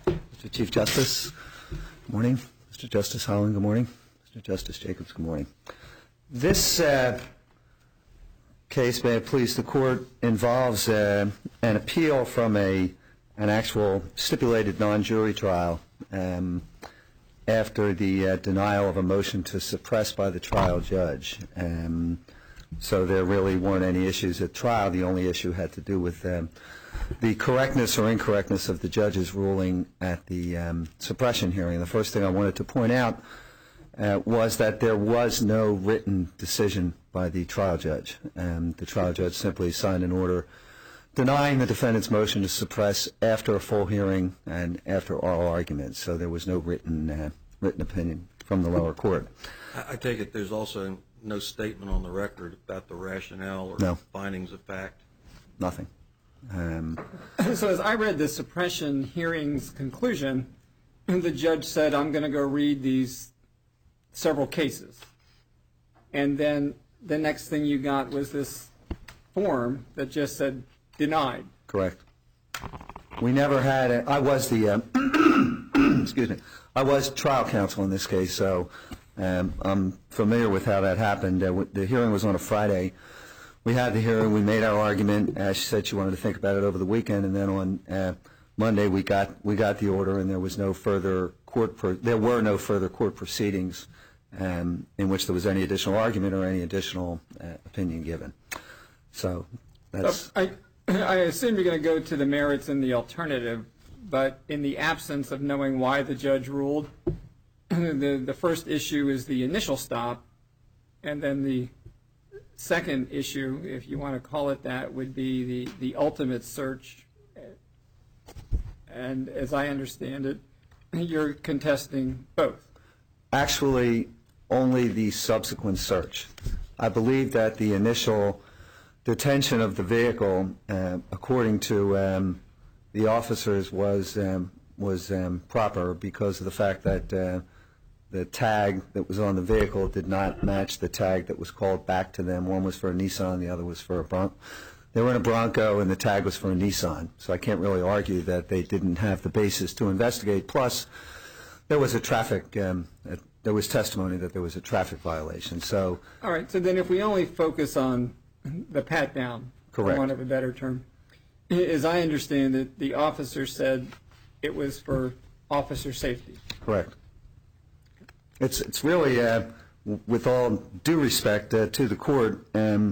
Mr. Chief Justice, good morning. Mr. Justice Holland, good morning. Mr. Justice Jacobs, good morning. This case, may it please the Court, involves an appeal from an actual stipulated non-jury trial after the denial of a motion to suppress by the trial judge. So there really weren't any issues at trial. The only issue had to do with the correctness or incorrectness of the judge's ruling at the suppression hearing. The first thing I wanted to point out was that there was no written decision by the trial judge. The trial judge simply signed an order denying the defendant's motion to suppress after a full hearing and after oral arguments. So there was no written opinion from the lower court. I take it there's also no statement on the record about the rationale or findings of fact? Nothing. So as I read the suppression hearing's conclusion, the judge said, I'm going to go read these several cases. And then the next thing you got was this form that just said denied. Correct. We never had I was the excuse me. I was trial counsel in this case, so I'm familiar with how that happened. The hearing was on a Friday. We had the hearing. We made our argument. She said she wanted to think about it over the weekend, and then on Monday we got the order, and there was no further there were no further court proceedings in which there was any additional argument or any additional opinion given. So that's. I assume you're going to go to the merits and the alternative, but in the absence of knowing why the judge ruled, the first issue is the initial stop, and then the second issue, if you want to call it that, would be the ultimate search. And as I understand it, you're contesting both. Actually, only the subsequent search. I believe that the initial detention of the vehicle, according to the officers, was proper because of the fact that the tag that was on the vehicle did not match the tag that was called back to them. One was for a Nissan, the other was for a Bronco. They were in a Bronco, and the tag was for a Nissan. So I can't really argue that they didn't have the basis to investigate. Plus, there was there was testimony that there was a traffic violation. So. All right. So then, if we only focus on the pat down, correct, for want of a better term, as I understand it, the officer said it was for officer safety. Correct. It's really, with all due respect to the court,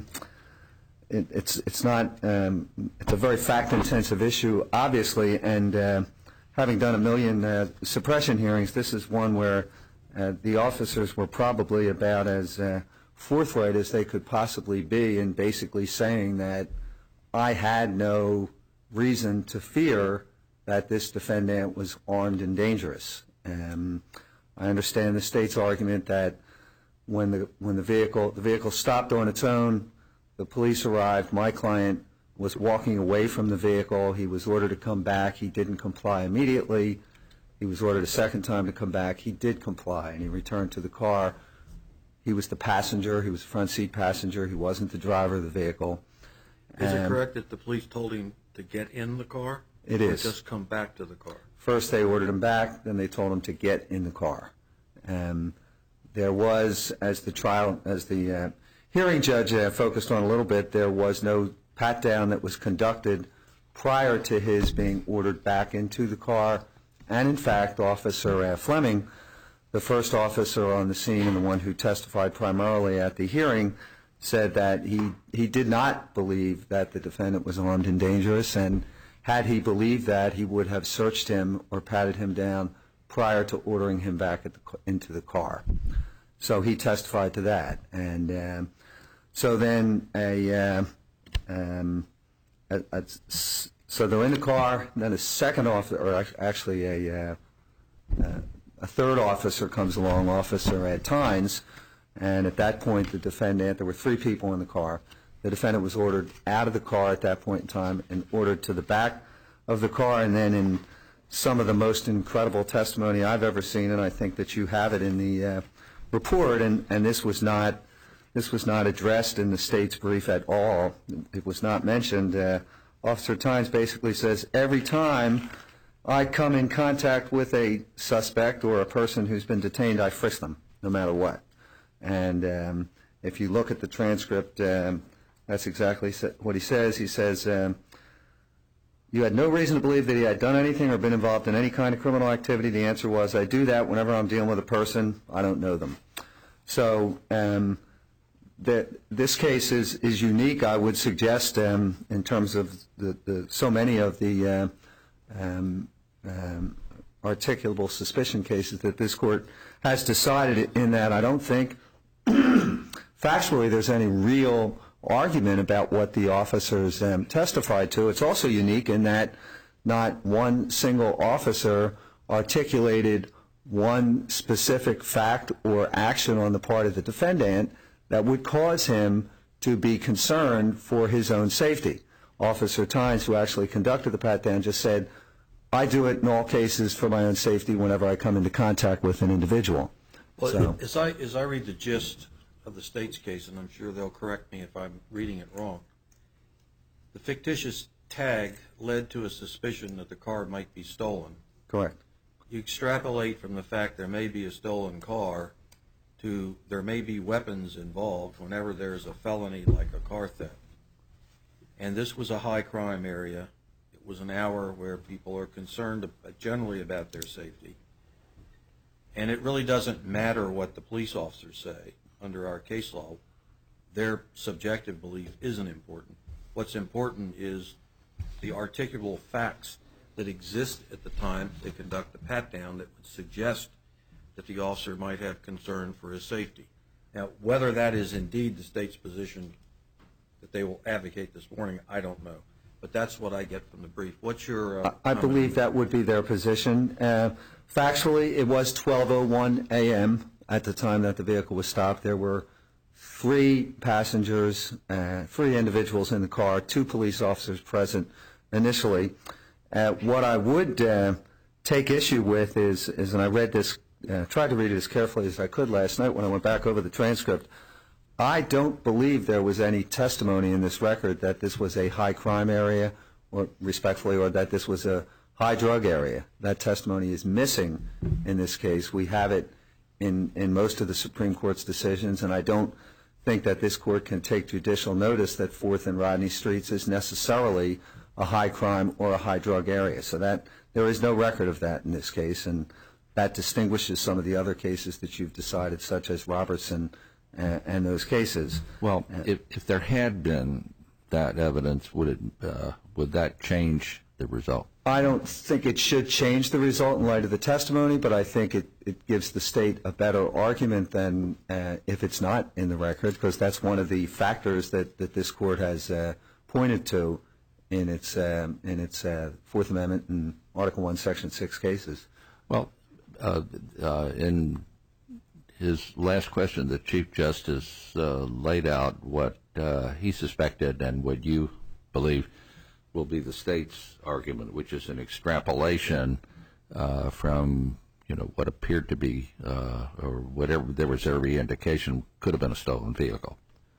it's not. It's a very fact-intensive issue, obviously, and having done a million suppression hearings, this is one where the officers were probably about as forthright as they could possibly be in basically saying that I had no reason to fear that this defendant was armed and dangerous. I understand the state's argument that when the vehicle stopped on its own, the police arrived, my client was walking away from the vehicle, he was ordered to come back, he didn't comply immediately, he was ordered a second time to come back, he did comply, and he returned to the car. He was the passenger, he was the front seat passenger, he wasn't the driver of the vehicle. Is it correct that the police told him to get in the car? It is. Or just come back to the car? First they ordered him back, then they told him to get in the car. There was, as the hearing judge focused on a little bit, there was no pat down that was conducted prior to his being ordered back into the car. And in fact, Officer Fleming, the first officer on the scene and the one who testified primarily at the hearing, said that he did not believe that the defendant was armed and dangerous, and had he believed that, he would have searched him or patted him down prior to ordering him back into the car. So he testified to that. And so then so they're in the car, and then a second officer, or actually a third officer comes along, Officer Ed Tynes, and at that point the defendant, there were three people in the car. The defendant was ordered out of the car at that point in time and ordered to the back of the car, and then in some of the most incredible testimony I've ever seen, and I think that you have it in the report, and this was not addressed in the state's brief at all. It was not mentioned. Officer Tynes basically says every time I come in contact with a suspect or a person who's been detained, I frisk them, no matter what. And if you look at the transcript, that's exactly what he says. He says, you had no reason to believe that he had done anything or been involved in any kind of criminal activity. The answer was, I do that whenever I'm dealing with a person. I don't know them. So this case is unique, I would suggest, in terms of so many of the articulable suspicion cases that this court has decided, in that I don't think factually there's any real argument about what the officers testified to. It's also unique in that not one single officer articulated one specific fact or action on the part of the defendant that would cause him to be concerned for his own safety. Officer Tynes, who actually conducted the pat-down, just said, I do it in all cases for my own safety whenever I come into contact with an individual. Well, as I read the gist of the state's case, and I'm sure they'll correct me if I'm reading it wrong, the fictitious tag led to a suspicion that the car might be stolen. Correct. You extrapolate from the fact there may be a stolen car to there may be weapons involved whenever there's a felony like a car theft. And this was a high crime area. It was an hour where people are concerned generally about their safety. And it really doesn't matter what the police officers say under our case law. Their subjective belief isn't important. What's important is the articulable facts that exist at the time they conduct the pat-down that would suggest that the officer might have concern for his safety. Now, whether that is indeed the state's position that they will advocate this morning, I don't know. But that's what I get from the brief. What's your I believe that would be their position. Factually, it was 12:01 a.m. at the time that the vehicle was stopped. There were 3 passengers, 3 individuals in the car, 2 police officers present initially. What I would take issue with is, and I read this, tried to read it as carefully as I could last night when I went back over the transcript, I don't believe there was any testimony in this record that this was a high crime area, or respectfully, or that this was a high drug area. That testimony is missing in this case. We have it in most of the Supreme Court's decisions, and I don't think that this court can take judicial notice that 4th and Rodney Streets is necessarily a high crime or a high drug area. So that there is no record of that in this case, and that distinguishes some of the other cases that you've decided, such as Robertson and those cases. Well, if there had been that evidence, would that change the result? I don't think it should change the result in light of the testimony, but I think it gives the state a better argument than if it's not in the record, because that's one of the factors that this court has pointed to in its Fourth Amendment and Article I, Section 6 cases. Well, in his last question, the Chief Justice laid out what he suspected and what you believe will be the state's argument, which is an extrapolation from what appeared to be or whatever there was every indication could have been a stolen vehicle.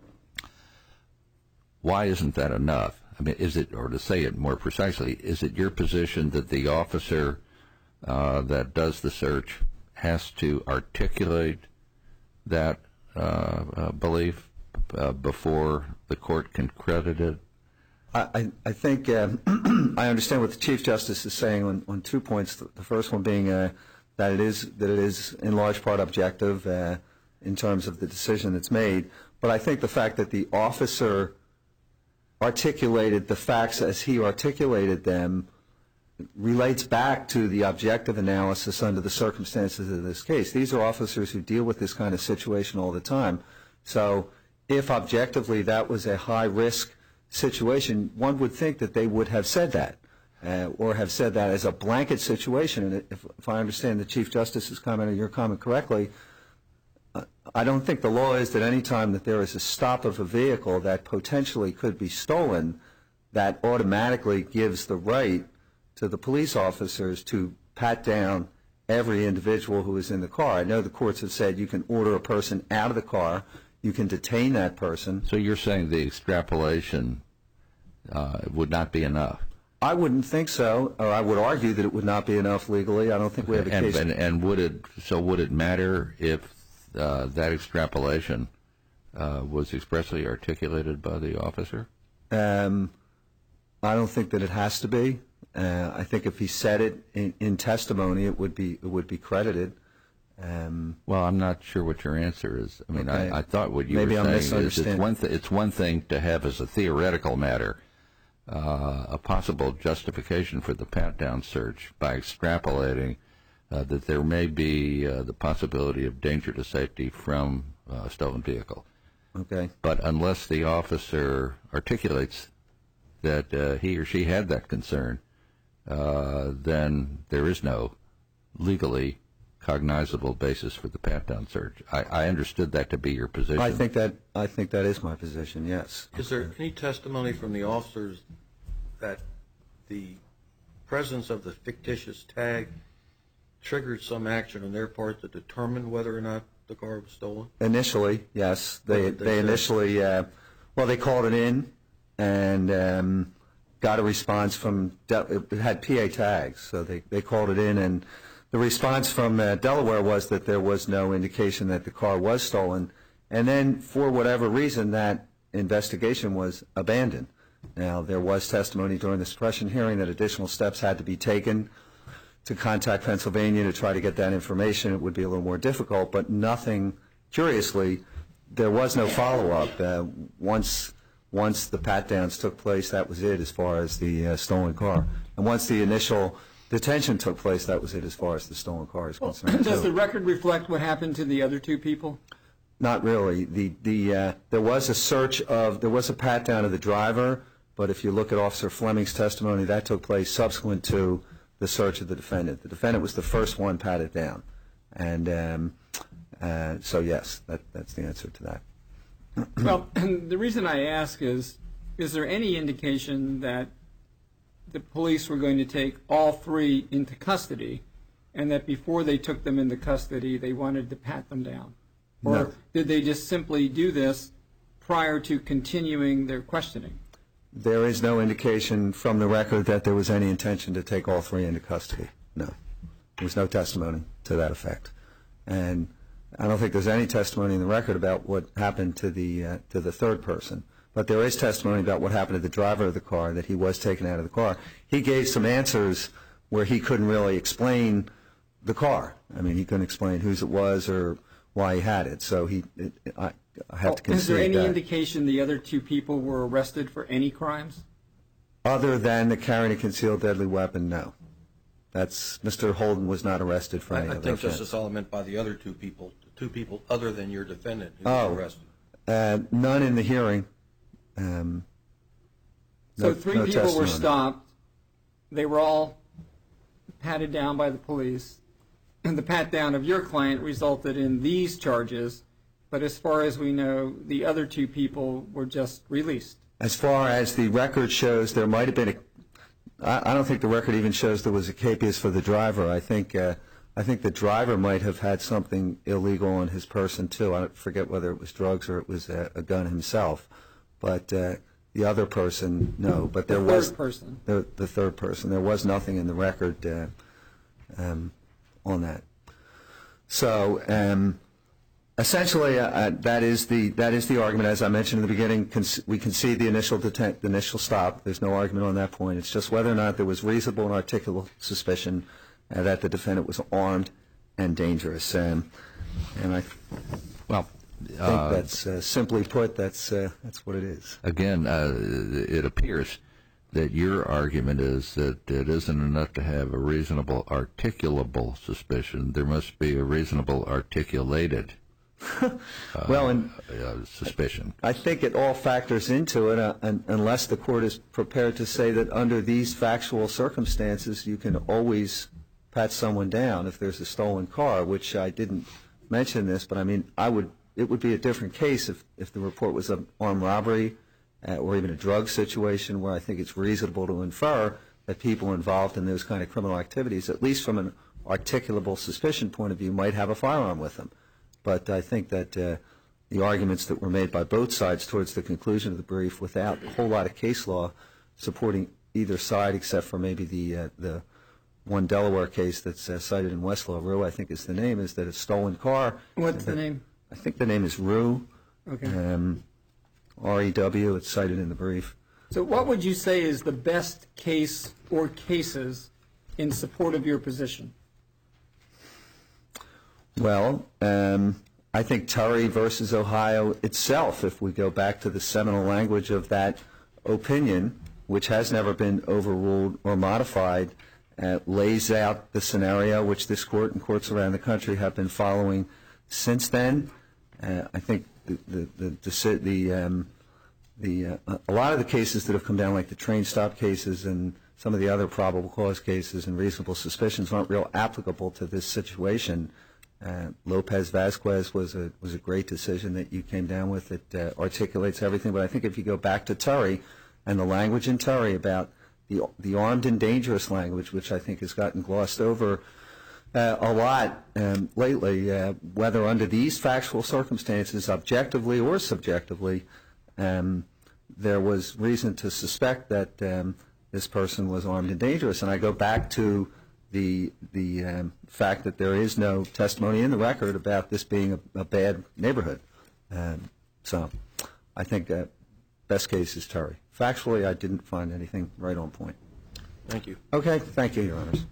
Why isn't that enough? I mean, is it, or to say it more precisely, is it your position that the officer that does the search has to articulate that belief before the court can credit it? I think I understand what the Chief Justice is saying on 2 points. The first one being that it is in large part objective in terms of the decision that's made. But I think the fact that the officer articulated the facts as he articulated them relates back to the objective analysis under the circumstances of this case. These are officers who deal with this kind of situation all the time. So if objectively that was a high-risk situation, one would think that they would have said that or have said that as a blanket situation. And if I understand the Chief Justice's comment or your comment correctly, I don't think the law is that any time that there is a stop of a vehicle that potentially could be stolen, that automatically gives the right to the police officers to pat down every individual who is in the car. I know the courts have said you can order a person out of the car, you can detain that person. So you're saying the extrapolation would not be enough? I wouldn't think so, or I would argue that it would not be enough legally. I don't think we have a case. And would it matter if that extrapolation was expressly articulated by the officer? I don't think that it has to be. I think if he said it in testimony, it would be credited. Well, I'm not sure what your answer is. I mean, Okay. I thought what you Maybe were I'm saying is misunderstanding. it's one thing to have as a theoretical matter a possible justification for the pat-down search by extrapolating that there may be the possibility of danger to safety from a stolen vehicle. Okay. But unless the officer articulates that he or she had that concern, then there is no legally cognizable basis for the pat-down search. I understood that to be your position. I think that is my position. Yes. Is there any testimony from the officers that the presence of the fictitious tag triggered some action on their part to determine whether or not the car was stolen? Initially, yes. What They did they say? initially, they called it in and got a response from, it had PA tags, so they called it in, and the response from Delaware was that there was no indication that the car was stolen, and then for whatever reason that investigation was abandoned. Now, there was testimony during the suppression hearing that additional steps had to be taken to contact Pennsylvania to try to get that information. It would be a little more difficult, but nothing, curiously, there was no follow-up. Once the pat-downs took place, that was it as far as the stolen car. And once the initial detention took place, that was it as far as the stolen car is concerned. Does too. the record reflect what happened to the other two people? Not really. There was a pat-down of the driver, but if you look at Officer Fleming's testimony, that took place subsequent to the search of the defendant. The defendant was the first one patted down. And so, yes, that's the answer to that. Well, the reason I ask is there any indication that the police were going to take all three into custody and that before they took them into custody, they wanted to pat them down? Or No. did they just simply do this prior to continuing their questioning? There is no indication from the record that there was any intention to take all three into custody. No. There was no testimony to that effect. And I don't think there's any testimony in the record about what happened to the third person. But there is testimony about what happened to the driver of the car, that he was taken out of the car. He gave some answers where he couldn't really explain the car. I mean, he couldn't explain whose it was or why he had it. So I have to concede that. Is there any indication the other two people were arrested for any crimes? Other than the carrying a concealed deadly weapon, no. Mr. Holden was not arrested for any I other think offense. Justice Solomon meant by the other two people other than your defendant who was arrested. None in the hearing. So three no people were testimony. stopped. They were all patted down by the police. And the pat down of your client resulted in these charges. But as far as we know, the other two people were just released. As far as the record shows, there might have been I don't think the record even shows there was a capias for the driver. I think the driver might have had something illegal on his person too. I forget whether it was drugs or it was a gun himself. But the other person, no. But there was Third person. the third person. There was nothing in the record on that. So essentially, that is the argument. As I mentioned in the beginning, we concede the initial stop. There's no argument on that point. It's just whether or not there was reasonable and articulable suspicion that the defendant was armed and dangerous. And I think that's simply put, that's what it is. Again, it appears that your argument is that it isn't enough to have a reasonable articulable suspicion. There must be a reasonable articulated suspicion. I think it all factors into it, unless the court is prepared to say that under these factual circumstances, you can always pat someone down if there's a stolen car, which I didn't mention this, but I mean, it would be a different case if the report was an armed robbery or even a drug situation where I think it's reasonable to infer that people involved in those kind of criminal activities, at least from an articulable suspicion point of view, might have a firearm with them. But I think that the arguments that were made by both sides towards the conclusion of the brief, without a whole lot of case law supporting either side, except for maybe the one Delaware case that's cited in Westlaw. Rue, I think is the name, is that a stolen car. What's the name? I think the name is Rue. Okay. REW. It's cited in the brief. So what would you say is the best case or cases in support of your position? Well, I think Turry versus Ohio itself, if we go back to the seminal language of that opinion, which has never been overruled or modified, lays out the scenario which this court and courts around the country have been following since then. I think a lot of the cases that have come down, like the train stop cases and some of the other probable cause cases and reasonable suspicions, aren't real applicable to this situation. Lopez Vasquez was a great decision that you came down with. It articulates everything. But I think if you go back to Turry and the language in Turry about the armed and dangerous language, which I think has gotten glossed over a lot lately, whether under these factual circumstances, objectively or subjectively, there was reason to suspect that this person was armed and dangerous. And I go back to the fact that there is no testimony in the record about this being a bad neighborhood. So I think best case is Turry. Factually, I didn't find anything right on point. Thank you. Okay. Thank you, Your Honors.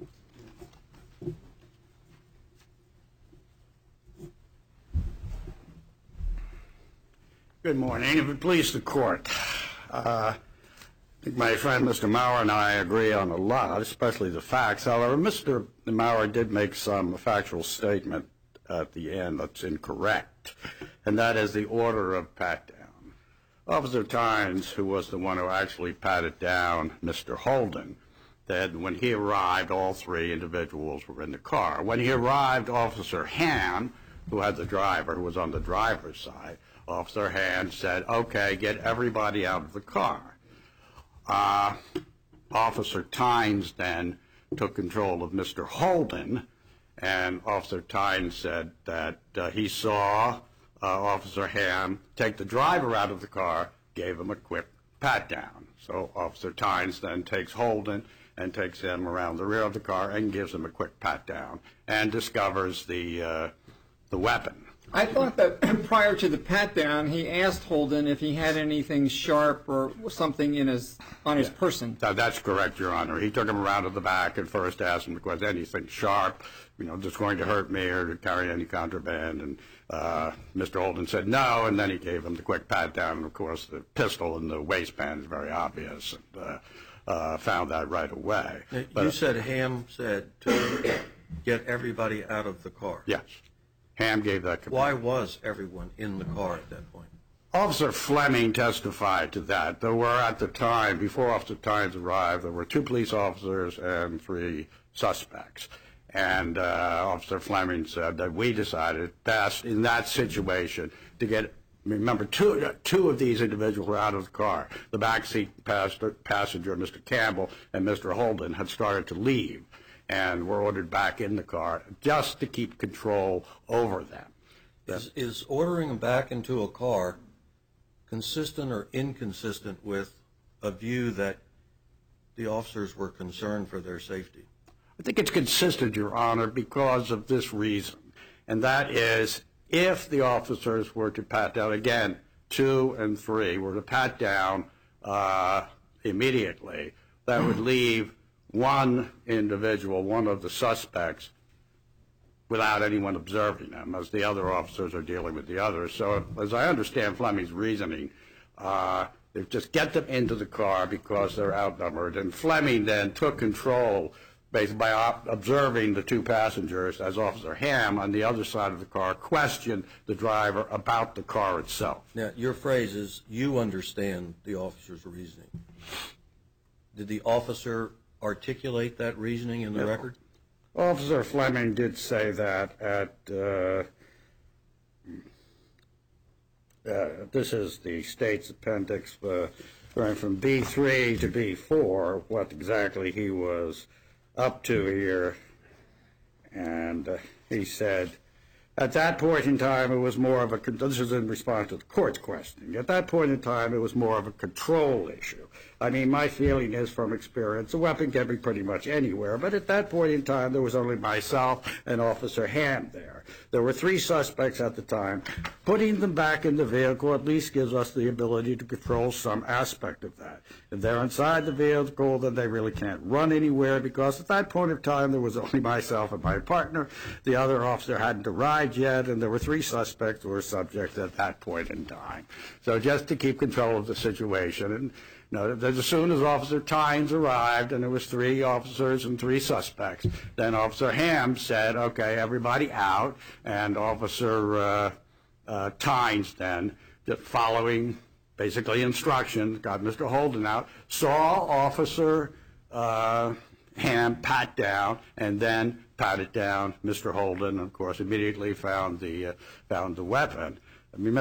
Good morning. If it please the court, I think my friend Mr. Maurer and I agree on a lot, especially the facts. However, Mr. Maurer did make some factual statement at the end that's incorrect, and that is the order of pat-down. Officer Tynes, who was the one who actually patted down Mr. Holden, that when he arrived, all three individuals were in the car. When he arrived, Officer Ham, who had the driver, who was on the driver's side, Officer Ham said, okay, get everybody out of the car. Officer Tynes then took control of Mr. Holden, and Officer Tynes said that he saw Officer Ham take the driver out of the car, gave him a quick pat-down. So Officer Tynes then takes Holden and takes him around the rear of the car and gives him a quick pat-down and discovers the weapon. I thought that prior to the pat-down, he asked Holden if he had anything sharp or something on his person. That's correct, Your Honor. He took him around to the back and first asked him if there was anything sharp, that's going to hurt me or to carry any contraband. And Mr. Holden said no, and then he gave him the quick pat-down. And, of course, the pistol in the waistband is very obvious, and found that right away. You said Ham said to get everybody out of the car. Yes. Ham gave that command. Why was everyone in the car at that point? Officer Fleming testified to that. There were, at the time, before Officer Tynes arrived, there were 2 police officers and 3 suspects. And Officer Fleming said that we decided best in that situation to get, remember, two of these individuals were out of the car. The backseat passenger, Mr. Campbell, and Mr. Holden had started to leave and were ordered back in the car just to keep control over them. Is ordering them back into a car consistent or inconsistent with a view that the officers were concerned for their safety? I think it's consistent, Your Honor, because of this reason, and that is if the officers were to pat down, again, 2 and 3 were to pat down immediately, that would leave one individual, one of the suspects, without anyone observing them, as the other officers are dealing with the others. So as I understand Fleming's reasoning, they just get them into the car because they're outnumbered. And Fleming then took control basically by observing the 2 passengers as Officer Ham on the other side of the car questioned the driver about the car itself. Now, your phrase is, you understand the officer's reasoning. Did the officer articulate that reasoning in the record? Officer Fleming did say that at, this is the state's appendix, going from B3 to B4, what exactly he was up to here. And he said, at that point in time, it was more of a, this is in response to the court's questioning, at that point in time, it was more of a control issue. I mean, my feeling is from experience, a weapon can be pretty much anywhere, but at that point in time, there was only myself and Officer Ham there. There were 3 suspects at the time. Putting them back in the vehicle at least gives us the ability to control some aspect of that. If they're inside the vehicle, then they really can't run anywhere, because at that point of time, there was only myself and my partner. The other officer hadn't arrived yet, and there were 3 suspects who were subject at that point in time. So just to keep control of the situation, and as soon as Officer Tynes arrived, and there was 3 officers and 3 suspects, then Officer Ham said, okay, everybody out, and Officer Tynes then, just following basically instructions, got Mr. Holden out, saw Officer Ham pat down, and then patted down Mr. Holden, and of course immediately found the weapon. I mean,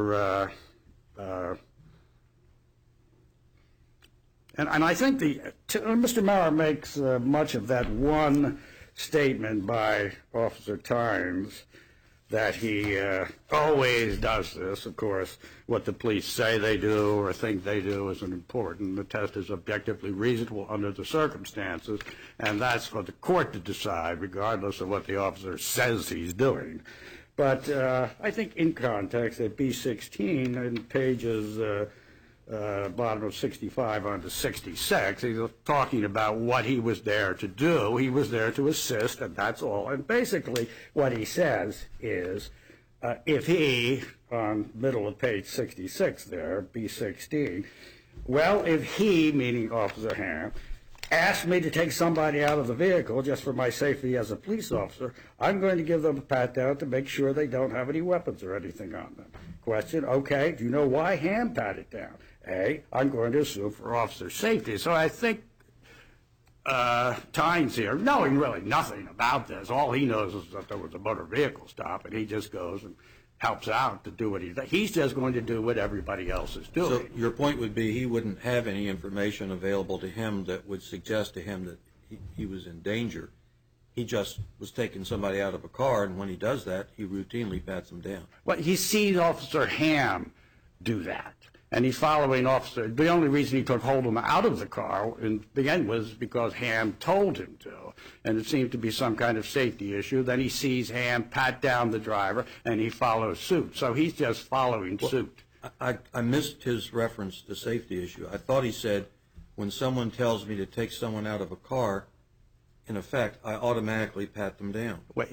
And I think Mr. Maurer makes much of that one statement by Officer Tynes that he always does this. Of course, what the police say they do or think they do isn't important. The test is objectively reasonable under the circumstances, and that's for the court to decide, regardless of what the officer says he's doing. But I think in context, at B16, in pages bottom of 65 on to 66, he's talking about what he was there to do. He was there to assist, and that's all. And basically what he says is, if he, on middle of page 66 there, B16, well, if he, meaning Officer Ham, asked me to take somebody out of the vehicle just for my safety as a police officer, I'm going to give them a pat down to make sure they don't have any weapons or anything on them. Question, okay, do you know why Ham patted down? A, I'm going to assume for officer safety. So I think Tynes here, knowing really nothing about this, all he knows is that there was a motor vehicle stop, and he just goes and helps out to do what he does. He's just going to do what everybody else is doing. So your point would be he wouldn't have any information available to him that would suggest to him that he was in danger. He just was taking somebody out of a car, and when he does that, he routinely pats them down. Well, he sees Officer Ham do that, and he's following Officer. The only reason he took Holden out of the car in the end was because Ham told him to, and it seemed to be some kind of safety issue. Then he sees Ham pat down the driver, and he follows suit. So he's just following suit. I missed his reference to safety issue. I thought he said, when someone tells me to take someone out of a car, in effect, I automatically pat them down. Well,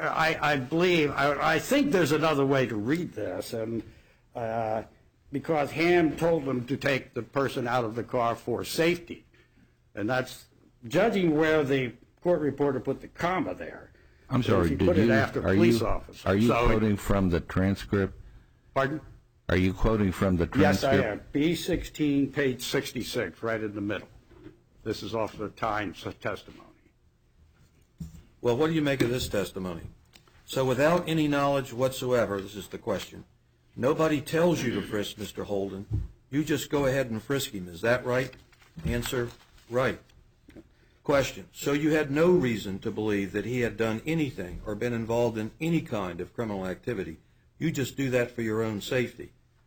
I think there's another way to read this, and because Ham told him to take the person out of the car for safety, and that's judging where the court reporter put the comma there. I'm sorry, he put it after police officer. Are you quoting from the transcript? Pardon? Are you quoting from the transcript? Yes, I am. B16, page 66, right in the middle. This is Officer Tynes' testimony. Well, what do you make of this testimony? So without any knowledge whatsoever, this is the question, nobody tells you to frisk Mr. Holden. You just go ahead and frisk him. Is that right? Answer, right. Question, so you had no reason to believe that he had done anything or been involved in any kind of criminal activity. You just do that for your own safety.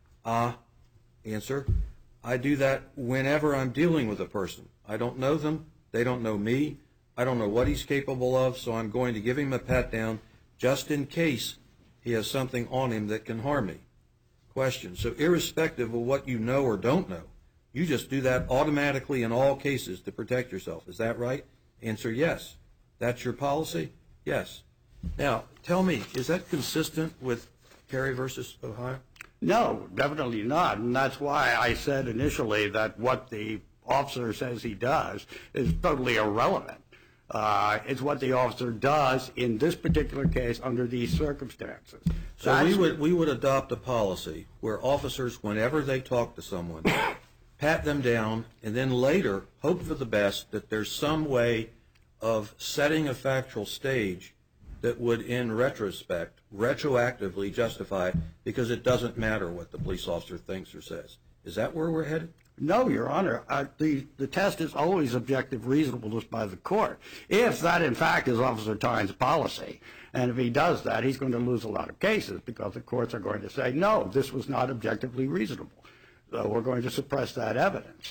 Answer, I do that whenever I'm dealing with a person. I don't know them. They don't know me. I don't know what he's capable of, so I'm going to give him a pat down just in case he has something on him that can harm me. Question, so irrespective of what you know or don't know, you just do that automatically in all cases to protect yourself. Is that right? Answer, yes. That's your policy? Yes. Now, tell me, is that consistent with Perry versus Ohio? No, definitely not, and that's why I said initially that what the officer says he does is totally irrelevant. It's what the officer does in this particular case under these circumstances. So we would adopt a policy where officers, whenever they talk to someone, pat them down, and then later hope for the best that there's some way of setting a factual stage that would, in retrospect, retroactively justify it because it doesn't matter what the police officer thinks or says. Is that where we're headed? No, Your Honor. The test is always objective reasonableness by the court. If that, in fact, is Officer Tynes' policy, and if he does that, he's going to lose a lot of cases because the courts are going to say, no, this was not objectively reasonable. So we're going to suppress that evidence.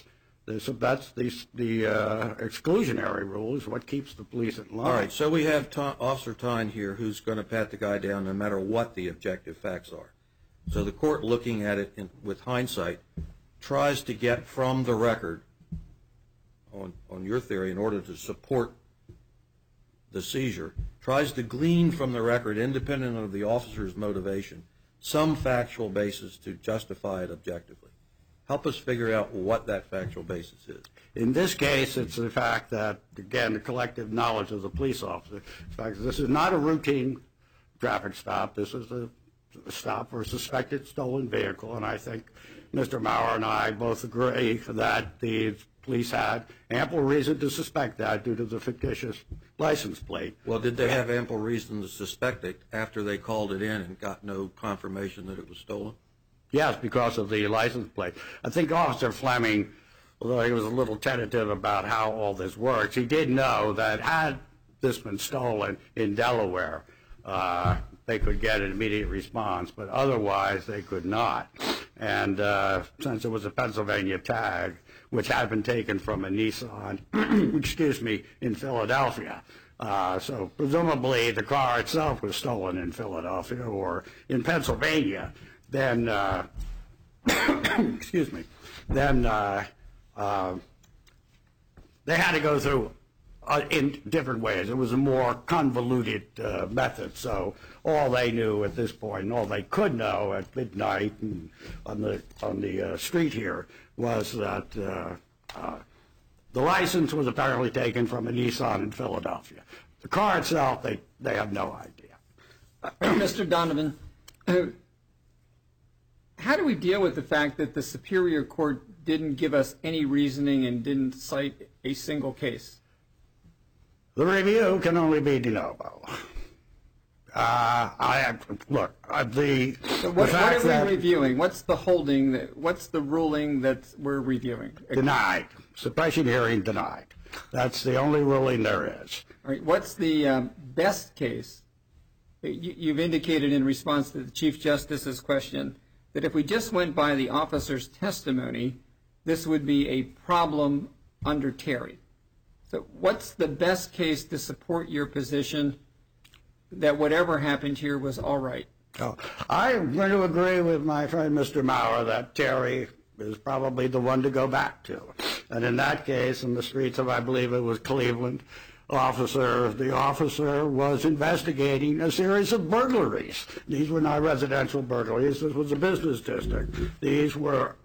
That's the exclusionary rule is what keeps the police in line. All right, so we have Officer Tyne here who's going to pat the guy down no matter what the objective facts are. So the court, looking at it with hindsight, tries to get from the record, on your theory, in order to support the seizure, tries to glean from the record, independent of the officer's motivation, some factual basis to justify it objectively. Help us figure out what that factual basis is. In this case, it's the fact that, again, the collective knowledge of the police officer. In fact, this is not a routine traffic stop. This is a stop for a suspected stolen vehicle, and I think Mr. Maurer and I both agree that the police had ample reason to suspect that due to the fictitious license plate. Well, did they have ample reason to suspect it after they called it in and got no confirmation that it was stolen? Yes, because of the license plate. I think Officer Fleming, although he was a little tentative about how all this works, he did know that had this been stolen in Delaware, they could get an immediate response, but otherwise they could not. And since it was a Pennsylvania tag, which had been taken from a Nissan, in Philadelphia, so presumably the car itself was stolen in Philadelphia or in Pennsylvania, then, then they had to go through in different ways. It was a more convoluted method. So all they knew at this point, and all they could know at midnight and on the street here, was that the license was apparently taken from a Nissan in Philadelphia. The car itself, they have no idea. Mr. Donovan, how do we deal with the fact that the Superior Court didn't give us any reasoning and didn't cite a single case? The review can only be de novo. So what are we reviewing? What's the holding? What's the ruling that we're reviewing? Denied. Suppression hearing denied. That's the only ruling there is. All right. What's the best case? You've indicated in response to the Chief Justice's question that if we just went by the officer's testimony, this would be a problem under Terry. So what's the best case to support your position that whatever happened here was all right? Oh, I'm going to agree with my friend Mr. Maurer that Terry is probably the one to go back to. And in that case, in the streets of, I believe it was Cleveland, the officer was investigating a series of burglaries. These were not residential burglaries. This was a business district. These were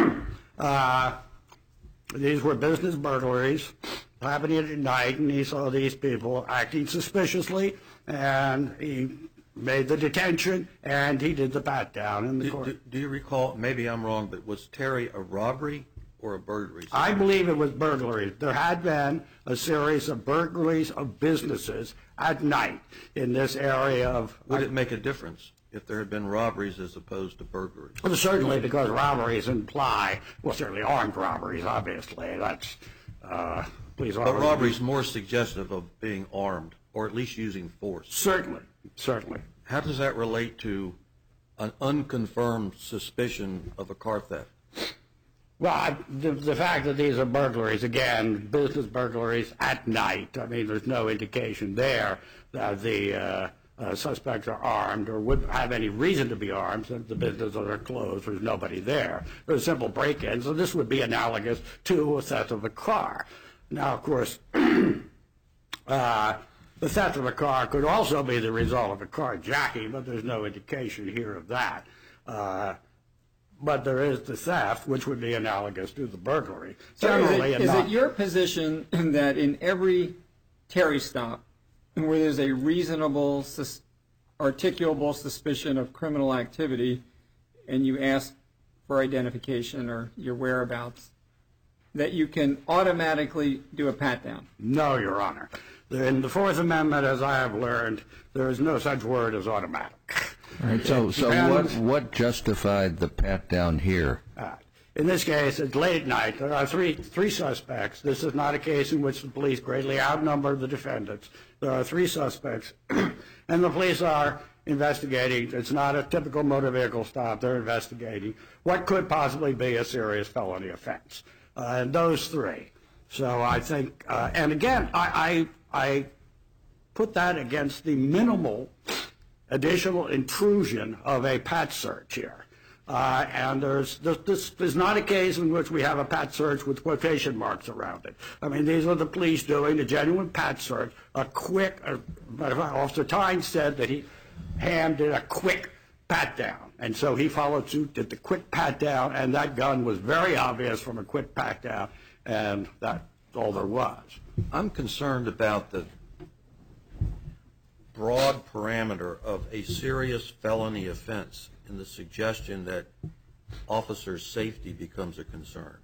business burglaries happening at night, and he saw these people acting suspiciously, and he made the detention, and he did the pat down in the court. Do you recall, maybe I'm wrong, but was Terry a robbery or a burglary? I believe it was burglaries. There had been a series of burglaries of businesses at night in this area of... Would it make a difference if there had been robberies as opposed to burglaries? Well, certainly, because robberies imply, well, certainly armed robberies, obviously. That's... But robbery's more suggestive of being armed, or at least using force. Certainly, certainly. How does that relate to an unconfirmed suspicion of a car theft? Well, the fact that these are burglaries, again, business burglaries at night, I mean, there's no indication there that the suspects are armed or would have any reason to be armed since the businesses are closed, there's nobody there. There's a simple break-in, so this would be analogous to a theft of a car. Now, of course, the theft of a car could also be the result of a carjacking, but there's no indication here of that. But there is the theft, which would be analogous to the burglary. So is it your position that in every Terry stop where there's a reasonable, articulable suspicion of criminal activity and you ask for identification or your whereabouts, that you can automatically do a pat-down? No, Your Honor. In the Fourth Amendment, as I have learned, there is no such word as automatic. All right, so what justified the pat-down here? In this case, it's late at night. There are three suspects. This is not a case in which the police greatly outnumber the defendants. There are three suspects, and the police are investigating. It's not a typical motor vehicle stop. They're investigating what could possibly be a serious felony offense. and those three. So I think, and again, I put that against the minimal additional intrusion of a pat search here. And this is not a case in which we have a pat search with quotation marks around it. I mean, these are the police doing a genuine pat search, a quick, Officer Tynes said that he did a quick pat down. And so he followed suit, did the quick pat down, and that gun was very obvious from a quick pat down, and that's all there was. I'm concerned about the broad parameter of a serious felony offense and the suggestion that officers' safety becomes a concern.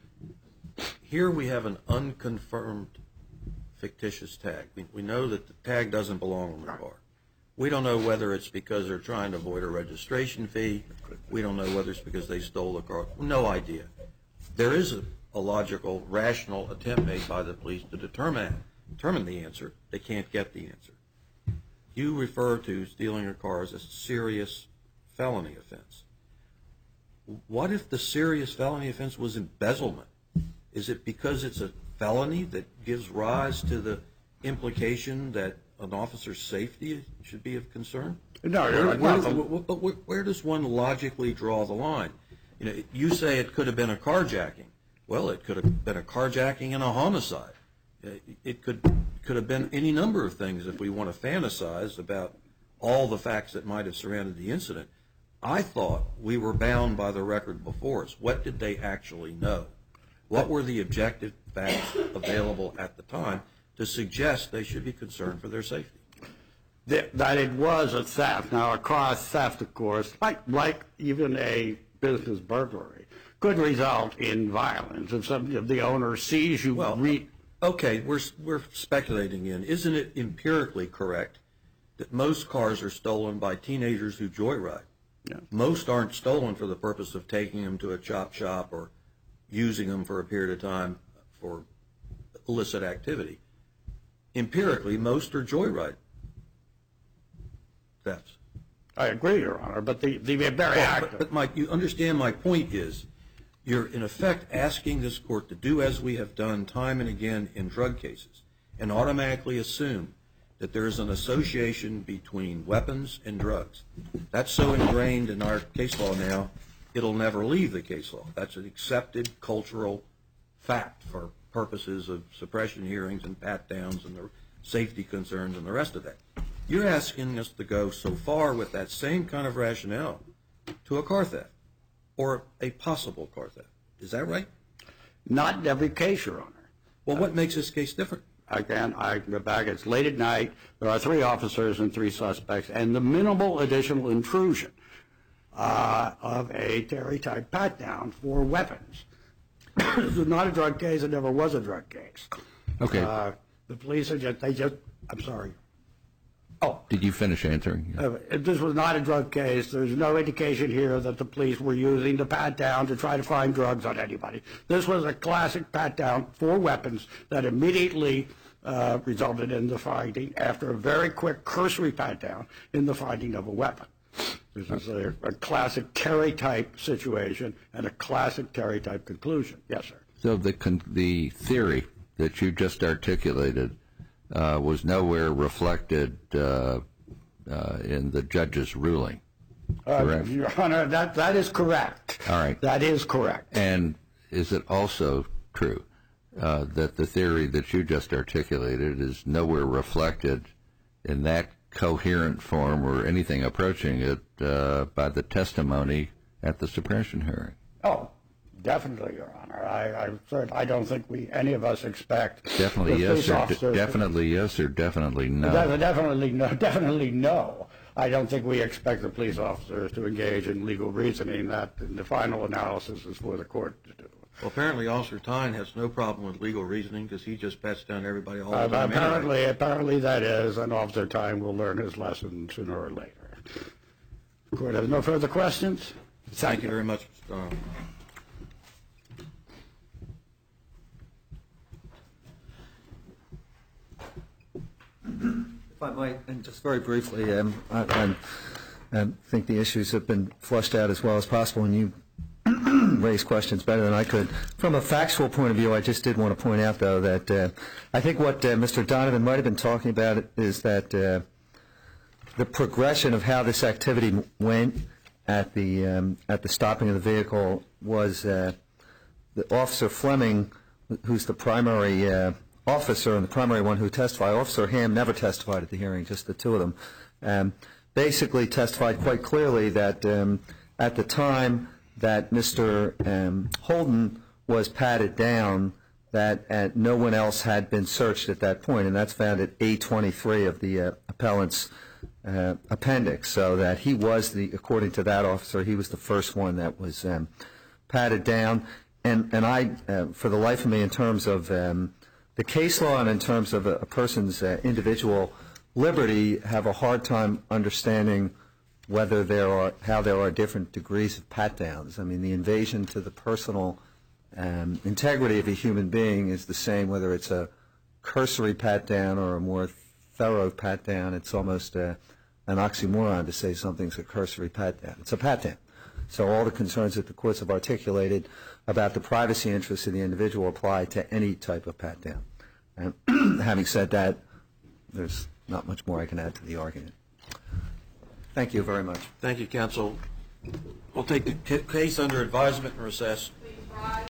Here we have an unconfirmed fictitious tag. We know that the tag doesn't belong on the car. We don't know whether it's because they're trying to avoid a registration fee. We don't know whether it's because they stole the car. No idea. There is a logical, rational attempt made by the police to determine the answer. They can't get the answer. You refer to stealing a car as a serious felony offense. What if the serious felony offense was embezzlement? Is it because it's a felony that gives rise to the implication that an officer's safety should be of concern? No, but where does one logically draw the line? You say it could have been a carjacking. Well, it could have been a carjacking and a homicide. It could have been any number of things if we want to fantasize about all the facts that might have surrounded the incident. I thought we were bound by the record before us. What did they actually know? What were the objective facts available at the time to suggest they should be concerned for their safety? That it was a theft. Now, a car theft, of course, like even a business burglary, could result in violence. If the owner sees you okay, we're speculating in. Isn't it empirically correct that most cars are stolen by teenagers who joyride? Yeah. Most aren't stolen for the purpose of taking them to a chop shop or using them for a period of time for illicit activity. Empirically, most are joyride thefts. I agree, Your Honor, but the very act. But you understand my point is, you're in effect asking this court to do as we have done time and again in drug cases and automatically assume that there is an association between weapons and drugs. That's so ingrained in our case law now, it'll never leave the case law. That's an accepted cultural fact for purposes of suppression hearings and pat-downs and the safety concerns and the rest of that. You're asking us to go so far with that same kind of rationale to a car theft or a possible car theft. Is that right? Not in every case, Your Honor. Well, what makes this case different? Again, I go back, it's late at night, there are 3 officers and 3 suspects, and the minimal additional intrusion of a Terry-type pat-down for weapons. This is not a drug case, it never was a drug case. Okay. The police are I'm sorry. Oh. Did you finish answering? This was not a drug case. There's no indication here that the police were using the pat-down to try to find drugs on anybody. This was a classic pat-down for weapons that immediately resulted in the finding, after a very quick cursory pat-down, in the finding of a weapon. This is a classic Terry-type situation and a classic Terry-type conclusion. Yes, sir. So the theory that you just articulated was nowhere reflected in the judge's ruling. Correct? Your Honor, that is correct. All right. That is correct. And is it also true that the theory that you just articulated is nowhere reflected in that coherent form or anything approaching it by the testimony at the suppression hearing? Oh, definitely, Your Honor. I don't think any of us expect definitely yes, or definitely yes, or definitely no. Definitely no. I don't think we expect the police officers to engage in legal reasoning. That in the final analysis is for the court to do. Well, apparently Officer Tyne has no problem with legal reasoning because he just pats down everybody all the time. Apparently that is, and Officer Tyne will learn his lesson sooner or later. The court has no further questions. Thank you very much, Mr. Donald. If I might, and just very briefly, I think the issues have been flushed out as well as possible, and you raised questions better than I could. From a factual point of view, I just did want to point out, though, that I think what Mr. Donovan might have been talking about is that the progression of how this activity went at the stopping of the vehicle was the Officer Fleming, who's the primary officer and the primary one who testified. Officer Ham never testified at the hearing, just the two of them. Basically testified quite clearly that at the time that Mr. Holden was patted down, that no one else had been searched at that point, and that's found at A23 of the appellant's appendix. So that he was according to that officer, he was the first one that was patted down. And I, for the life of me, in terms of the case law and in terms of a person's individual liberty, have a hard time understanding how there are different degrees of pat-downs. I mean, the invasion to the personal integrity of a human being is the same whether it's a cursory pat-down or a more thorough pat-down. It's almost an oxymoron to say something's a cursory pat-down. It's a pat-down. So all the concerns that the courts have articulated about the privacy interests of the individual apply to any type of pat-down. And having said that, there's not much more I can add to the argument. Thank you very much. Thank you, counsel. We'll take the case under advisement and recess.